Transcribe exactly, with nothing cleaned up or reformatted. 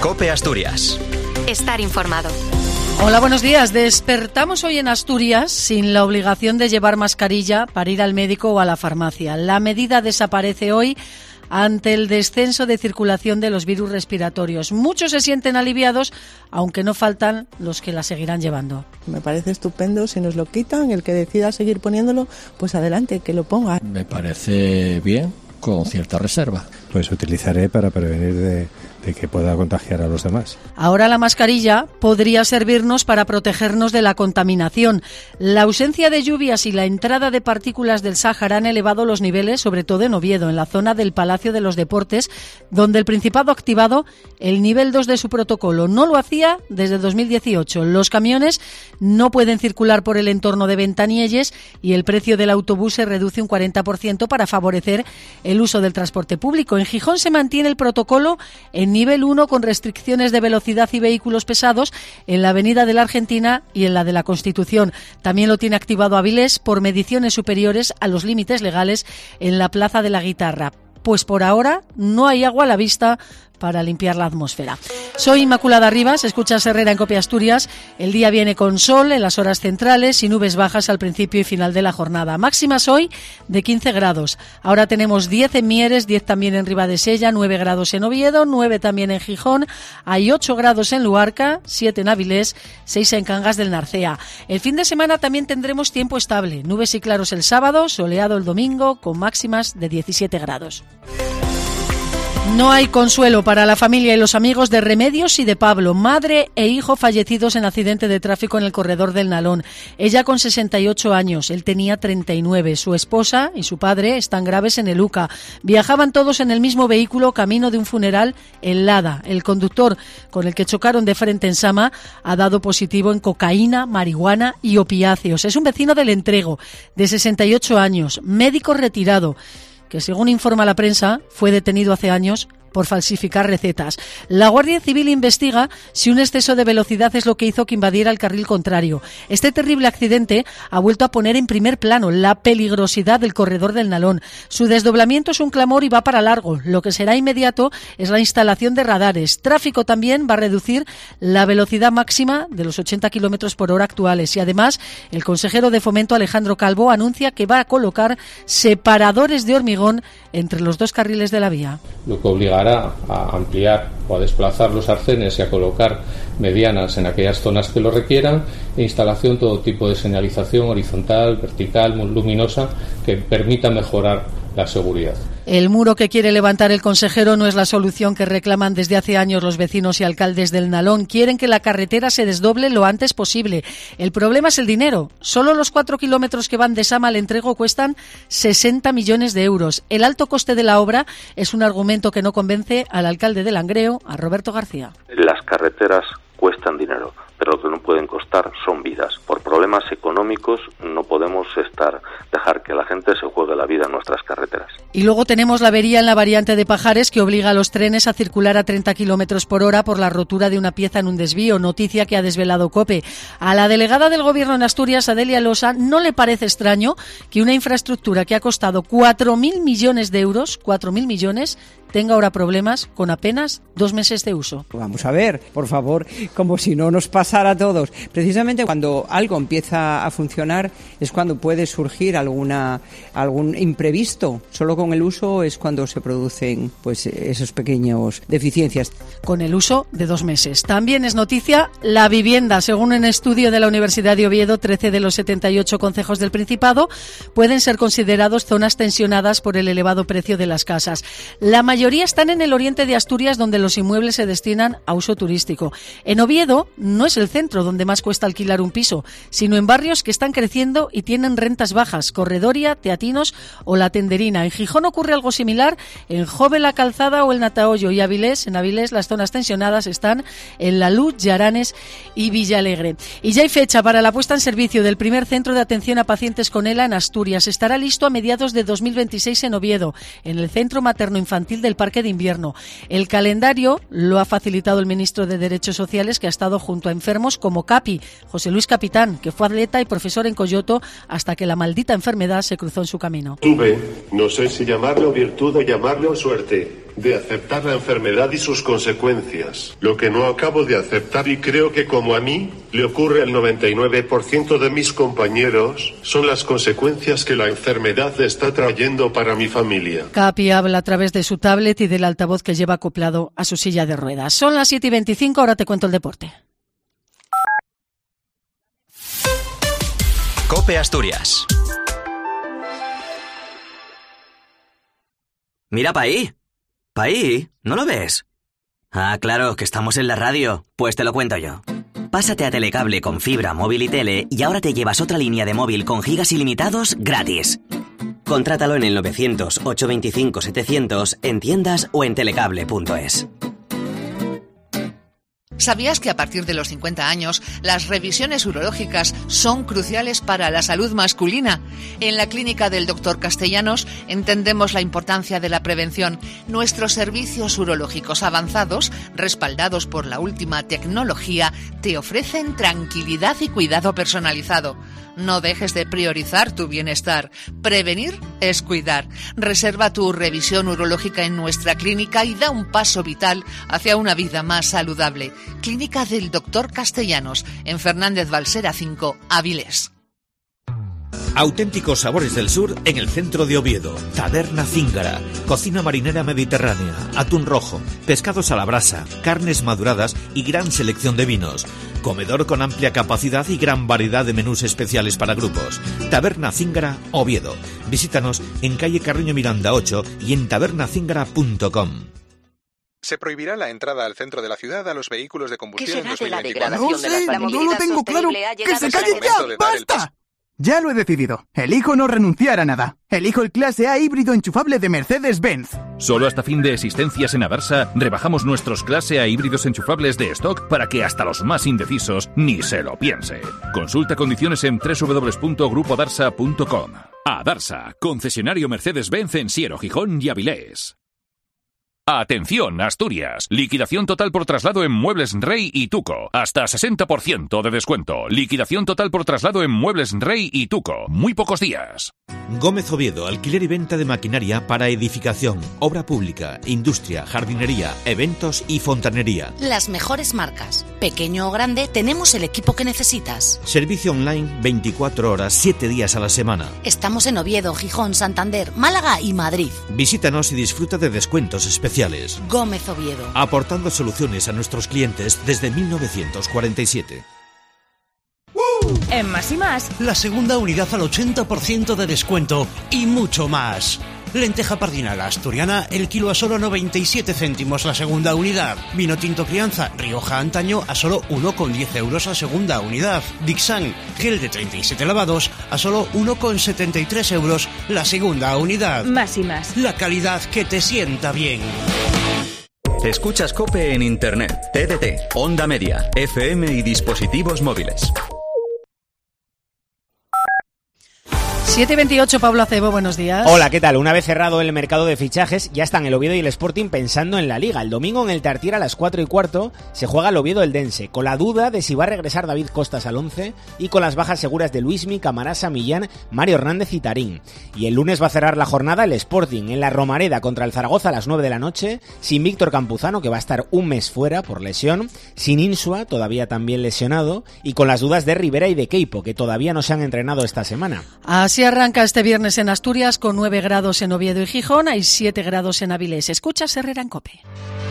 COPE Asturias. Estar informado. Hola, buenos días. Despertamos hoy en Asturias sin la obligación de llevar mascarilla para ir al médico o a la farmacia. La medida desaparece hoy ante el descenso de circulación de los virus respiratorios. Muchos se sienten aliviados, aunque no faltan los que la seguirán llevando. Me parece estupendo, si nos lo quitan, el que decida seguir poniéndolo, pues adelante, que lo ponga. Me parece bien, con cierta reserva. Pues utilizaré para prevenir de, de que pueda contagiar a los demás. Ahora la mascarilla podría servirnos para protegernos de la contaminación. La ausencia de lluvias y la entrada de partículas del Sáhara han elevado los niveles, sobre todo en Oviedo, en la zona del Palacio de los Deportes, donde el Principado ha activado el nivel dos de su protocolo. No lo hacía desde dos mil dieciocho. Los camiones no pueden circular por el entorno de Ventanielles y el precio del autobús se reduce un cuarenta por ciento para favorecer el uso del transporte público. En Gijón se mantiene el protocolo en nivel uno con restricciones de velocidad y vehículos pesados en la avenida de la Argentina y en la de la Constitución. También lo tiene activado Avilés por mediciones superiores a los límites legales en la Plaza de la Guitarra. Pues por ahora no hay agua a la vista para limpiar la atmósfera. Soy Inmaculada Rivas, escuchas Herrera en COPE Asturias. El día viene con sol en las horas centrales y nubes bajas al principio y final de la jornada. Máximas hoy de quince grados. Ahora tenemos diez en Mieres, diez también en Ribadesella, nueve grados en Oviedo, nueve también en Gijón, hay ocho grados en Luarca, siete en Avilés, seis en Cangas del Narcea. El fin de semana también tendremos tiempo estable, nubes y claros el sábado, soleado el domingo, con máximas de diecisiete grados. No hay consuelo para la familia y los amigos de Remedios y de Pablo, madre e hijo fallecidos en accidente de tráfico en el corredor del Nalón. Ella con sesenta y ocho años, él tenía treinta y nueve. Su esposa y su padre están graves en el U C A. Viajaban todos en el mismo vehículo camino de un funeral en Lada. El conductor con el que chocaron de frente en Sama ha dado positivo en cocaína, marihuana y opiáceos. Es un vecino del Entrego, de sesenta y ocho años, médico retirado, que según informa la prensa fue detenido hace años por falsificar recetas. La Guardia Civil investiga si un exceso de velocidad es lo que hizo que invadiera el carril contrario. Este terrible accidente ha vuelto a poner en primer plano la peligrosidad del corredor del Nalón. Su desdoblamiento es un clamor y va para largo. Lo que será inmediato es la instalación de radares. Tráfico también va a reducir la velocidad máxima de los ochenta kilómetros por hora actuales. Y además, el consejero de Fomento, Alejandro Calvo, anuncia que va a colocar separadores de hormigón entre los dos carriles de la vía. Lo que obligará a ampliar o a desplazar los arcenes y a colocar medianas en aquellas zonas que lo requieran, e instalación todo tipo de señalización horizontal, vertical, luminosa, que permita mejorar la seguridad. El muro que quiere levantar el consejero no es la solución que reclaman desde hace años los vecinos y alcaldes del Nalón. Quieren que la carretera se desdoble lo antes posible. El problema es el dinero. Solo los cuatro kilómetros que van de Sama al Entrego cuestan sesenta millones de euros. El alto coste de la obra es un argumento que no convence al alcalde de Langreo, a Roberto García. Las carreteras cuestan dinero, pero lo que no pueden costar son vidas. Por problemas económicos no podemos estar dejar que la gente se juegue la vida en nuestras carreteras. Y luego tenemos la avería en la variante de Pajares, que obliga a los trenes a circular a treinta kilómetros por hora por la rotura de una pieza en un desvío, noticia que ha desvelado COPE. A la delegada del Gobierno en Asturias, Adelia Losa, no le parece extraño que una infraestructura que ha costado cuatro mil millones de euros, cuatro mil millones, tenga ahora problemas con apenas dos meses de uso. Vamos a ver, por favor, como si no nos pasara a todos. Precisamente cuando algo empieza a funcionar es cuando puede surgir alguna algún imprevisto. Solo con el uso es cuando se producen pues esos pequeños deficiencias. Con el uso de dos meses. También es noticia la vivienda. Según un estudio de la Universidad de Oviedo, trece de los setenta y ocho concejos del Principado pueden ser considerados zonas tensionadas por el elevado precio de las casas. La mayoría están en el oriente de Asturias, donde los inmuebles se destinan a uso turístico. En Oviedo no es el centro donde más cuesta alquilar un piso, sino en barrios que están creciendo y tienen rentas bajas, Corredoria, Teatinos o La Tenderina. En Gijón ocurre algo similar en Jove, La Calzada o el Natahoyo, y Avilés, en Avilés las zonas tensionadas están en La Luz, Llaranes y Villalegre. Y ya hay fecha para la puesta en servicio del primer centro de atención a pacientes con ELA en Asturias. Estará listo a mediados de dos mil veintiséis en Oviedo, en el Centro Materno-Infantil del Parque de Invierno. El calendario lo ha facilitado el ministro de Derechos Sociales, que ha estado junto a enfermos como Capi, José Luis Capitán, que fue atleta y profesor en Coyoto hasta que la maldita enfermedad se cruzó en su camino. Tuve, no sé si llamarlo virtud o llamarlo suerte. de aceptar la enfermedad y sus consecuencias. Lo que no acabo de aceptar, y creo que como a mí le ocurre al noventa y nueve por ciento de mis compañeros, son las consecuencias que la enfermedad está trayendo para mi familia. Capi habla a través de su tablet y del altavoz que lleva acoplado a su silla de ruedas. Son las siete y veinticinco, ahora te cuento el deporte. COPE Asturias. Mira pa' ahí. Pa' ahí, ¿no lo ves? Ah, claro, que estamos en la radio. Pues te lo cuento yo. Pásate a Telecable con fibra, móvil y tele y ahora te llevas otra línea de móvil con gigas ilimitados gratis. Contrátalo en el novecientos, ochocientos veinticinco, setecientos en tiendas o en telecable punto es. ¿Sabías que a partir de los cincuenta años las revisiones urológicas son cruciales para la salud masculina? En la clínica del doctor Castellanos entendemos la importancia de la prevención. Nuestros servicios urológicos avanzados, respaldados por la última tecnología, te ofrecen tranquilidad y cuidado personalizado. No dejes de priorizar tu bienestar. Prevenir es cuidar. Reserva tu revisión urológica en nuestra clínica y da un paso vital hacia una vida más saludable. Clínica del doctor Castellanos, en Fernández Balsera cinco, Avilés. Auténticos sabores del sur en el centro de Oviedo. Taberna Zíngara, cocina marinera mediterránea, atún rojo, pescados a la brasa, carnes maduradas y gran selección de vinos. Comedor con amplia capacidad y gran variedad de menús especiales para grupos. Taberna Zíngara, Oviedo. Visítanos en calle Carreño Miranda ocho y en taberna zíngara punto com. Se prohibirá la entrada al centro de la ciudad a los vehículos de combustión en dos mil veinticuatro. No sé, no lo tengo claro. ¡Que se callen ya! ¡Basta! Ya lo he decidido. Elijo no renunciar a nada. Elijo el clase A híbrido enchufable de Mercedes-Benz. Solo hasta fin de existencias en Adarsa rebajamos nuestros clase A híbridos enchufables de stock para que hasta los más indecisos ni se lo piense. Consulta condiciones en doble u doble u doble u punto grupo darsa punto com. Adarsa, concesionario Mercedes-Benz en Siero, Gijón y Avilés. Atención, Asturias. Liquidación total por traslado en Muebles Rey y Tuco. Hasta sesenta por ciento de descuento. Liquidación total por traslado en Muebles Rey y Tuco. Muy pocos días. Gómez Oviedo, alquiler y venta de maquinaria para edificación, obra pública, industria, jardinería, eventos y fontanería. Las mejores marcas. Pequeño o grande, tenemos el equipo que necesitas. Servicio online veinticuatro horas, siete días a la semana. Estamos en Oviedo, Gijón, Santander, Málaga y Madrid. Visítanos y disfruta de descuentos especiales. Gómez Oviedo. Aportando soluciones a nuestros clientes desde mil novecientos cuarenta y siete. En Más y Más, la segunda unidad al ochenta por ciento de descuento y mucho más. Lenteja pardinal asturiana, el kilo a solo noventa y siete céntimos la segunda unidad. Vino tinto crianza Rioja Antaño a solo uno con diez euros la segunda unidad. Dixan, gel de treinta y siete lavados a solo uno con setenta y tres euros la segunda unidad. Más y Más. La calidad que te sienta bien. Escuchas COPE en Internet, T D T, Onda Media, F M y dispositivos móviles. siete y veintiocho, Pablo Acebo, buenos días. Hola, ¿qué tal? Una vez cerrado el mercado de fichajes, ya están el Oviedo y el Sporting pensando en la Liga. El domingo en el Tartiere a las cuatro y cuarto se juega el Oviedo-Eldense, con la duda de si va a regresar David Costas al once y con las bajas seguras de Luismi, Camarasa, Millán, Mario Hernández y Tarín. Y el lunes va a cerrar la jornada el Sporting en la Romareda contra el Zaragoza a las nueve de la noche, sin Víctor Campuzano, que va a estar un mes fuera por lesión, sin Insua, todavía también lesionado, y con las dudas de Rivera y de Queipo, que todavía no se han entrenado esta semana. Así arranca este viernes en Asturias con nueve grados en Oviedo y Gijón, hay siete grados en Avilés. Escuchas Herrera en COPE.